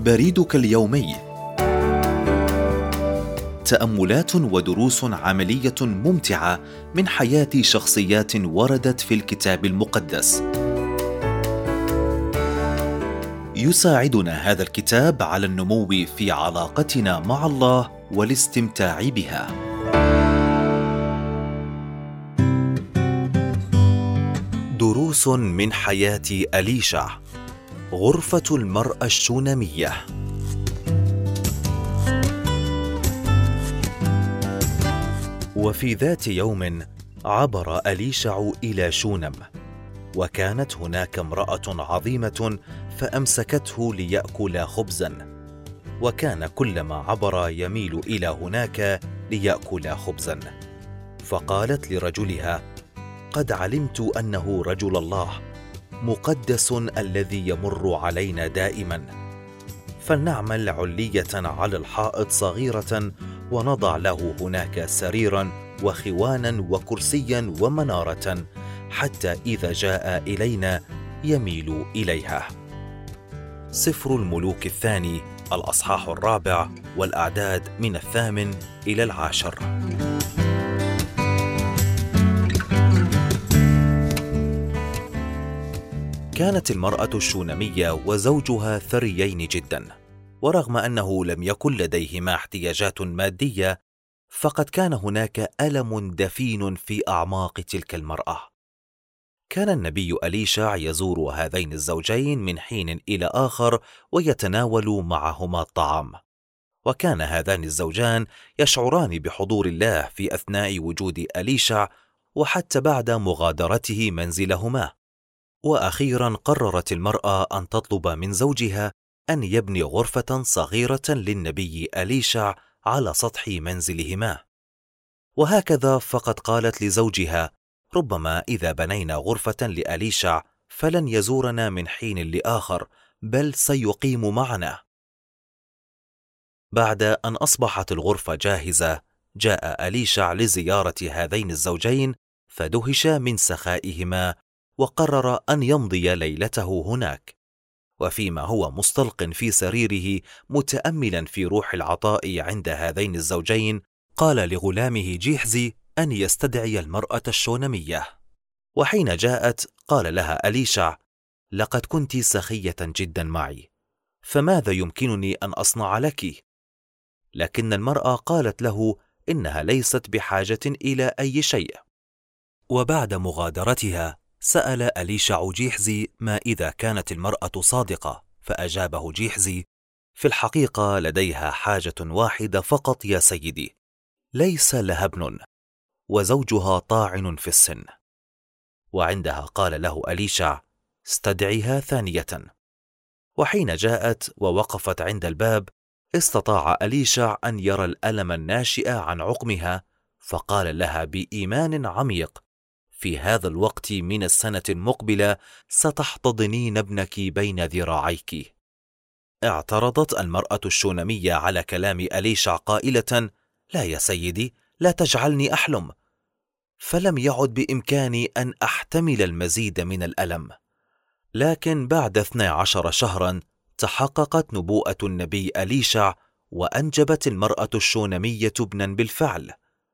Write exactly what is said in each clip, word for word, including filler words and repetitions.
بريدك اليومي، تأملات ودروس عملية ممتعة من حياة شخصيات وردت في الكتاب المقدس. يساعدنا هذا الكتاب على النمو في علاقتنا مع الله والاستمتاع بها. دروس من حياة أليشع. غرفة المرأة الشونامية. وفي ذات يوم عبر أليشع إلى شونم، وكانت هناك امرأة عظيمة فأمسكته ليأكل خبزا، وكان كلما عبر يميل إلى هناك ليأكل خبزا. فقالت لرجلها: قد علمت أنه رجل الله مقدس الذي يمر علينا دائما، فلنعمل علية على الحائط صغيرة ونضع له هناك سريرا وخوانا وكرسيا ومنارة، حتى إذا جاء إلينا يميل إليها. سفر الملوك الثاني الأصحاح الرابع والأعداد من الثامن إلى العاشر. كانت المرأة الشونامية وزوجها ثريين جدا، ورغم أنه لم يكن لديهما احتياجات مادية، فقد كان هناك ألم دفين في أعماق تلك المرأة. كان النبي أليشع يزور هذين الزوجين من حين إلى آخر ويتناول معهما الطعام، وكان هذان الزوجان يشعران بحضور الله في أثناء وجود أليشع وحتى بعد مغادرته منزلهما. وأخيرا قررت المرأة أن تطلب من زوجها أن يبني غرفة صغيرة للنبي أليشع على سطح منزلهما. وهكذا فقد قالت لزوجها: ربما إذا بنينا غرفة لأليشع فلن يزورنا من حين لآخر، بل سيقيم معنا. بعد أن أصبحت الغرفة جاهزة، جاء أليشع لزيارة هذين الزوجين، فدهش من سخائهما وقرر أن يمضي ليلته هناك. وفيما هو مستلق في سريره متأملا في روح العطاء عند هذين الزوجين، قال لغلامه جيحزي أن يستدعي المرأة الشونامية. وحين جاءت قال لها أليشع: لقد كنت سخية جدا معي، فماذا يمكنني أن أصنع لك؟ لكن المرأة قالت له إنها ليست بحاجة إلى أي شيء. وبعد مغادرتها سأل أليشع جيحزي ما إذا كانت المرأة صادقة، فأجابه جيحزي: في الحقيقة لديها حاجة واحدة فقط يا سيدي، ليس لها ابن، وزوجها طاعن في السن. وعندها قال له أليشع: استدعيها ثانية. وحين جاءت ووقفت عند الباب، استطاع أليشع أن يرى الألم الناشئ عن عقمها، فقال لها بإيمان عميق: في هذا الوقت من السنة المقبلة ستحتضنين ابنك بين ذراعيك. اعترضت المرأة الشونامية على كلام أليشع قائلة: لا يا سيدي، لا تجعلني أحلم. فلم يعد بإمكاني أن أحتمل المزيد من الألم. لكن بعد اثني عشر شهرا تحققت نبوءة النبي أليشع، وأنجبت المرأة الشونامية ابنا بالفعل.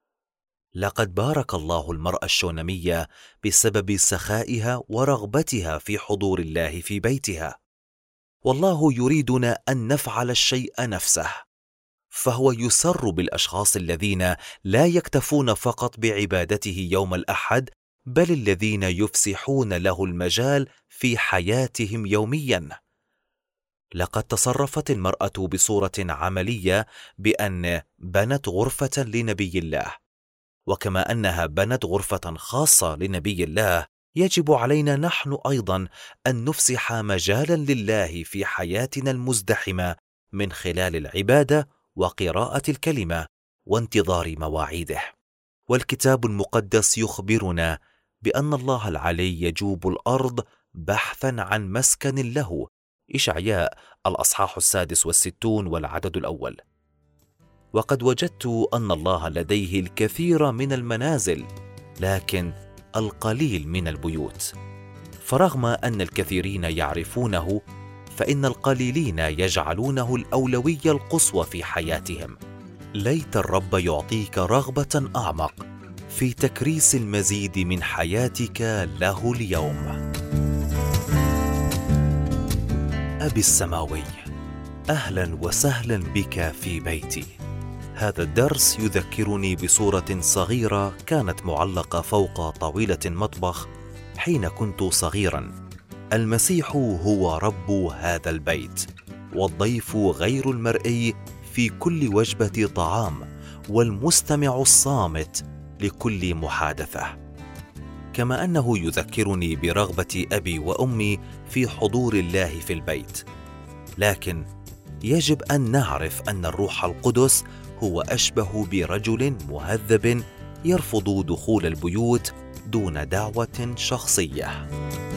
لقد بارك الله المرأة الشونامية بسبب سخائها ورغبتها في حضور الله في بيتها. والله يريدنا أن نفعل الشيء نفسه، فهو يسر بالأشخاص الذين لا يكتفون فقط بعبادته يوم الأحد، بل الذين يفسحون له المجال في حياتهم يوميا. لقد تصرفت المرأة بصورة عملية بأن بنت غرفة لنبي الله، وكما أنها بنت غرفة خاصة لنبي الله، يجب علينا نحن أيضا أن نفسح مجالا لله في حياتنا المزدحمة من خلال العبادة وقراءة الكلمة وانتظار مواعيده. والكتاب المقدس يخبرنا بأن الله العلي يجوب الأرض بحثا عن مسكن له. إشعياء الأصحاح السادس والستون والعدد الأول. وقد وجدت أن الله لديه الكثير من المنازل، لكن القليل من البيوت. فرغم أن الكثيرين يعرفونه، فإن القليلين يجعلونه الأولوية القصوى في حياتهم. ليت الرب يعطيك رغبة أعمق في تكريس المزيد من حياتك له اليوم. أبي السماوي، أهلا وسهلا بك في بيتي. هذا الدرس يذكرني بصورة صغيرة كانت معلقة فوق طاولة المطبخ حين كنت صغيرا. المسيح هو رب هذا البيت، والضيف غير المرئي في كل وجبة طعام، والمستمع الصامت لكل محادثة. كما أنه يذكرني برغبة أبي وأمي في حضور الله في البيت. لكن يجب أن نعرف أن الروح القدس هو أشبه برجل مهذب يرفض دخول البيوت دون دعوة شخصية.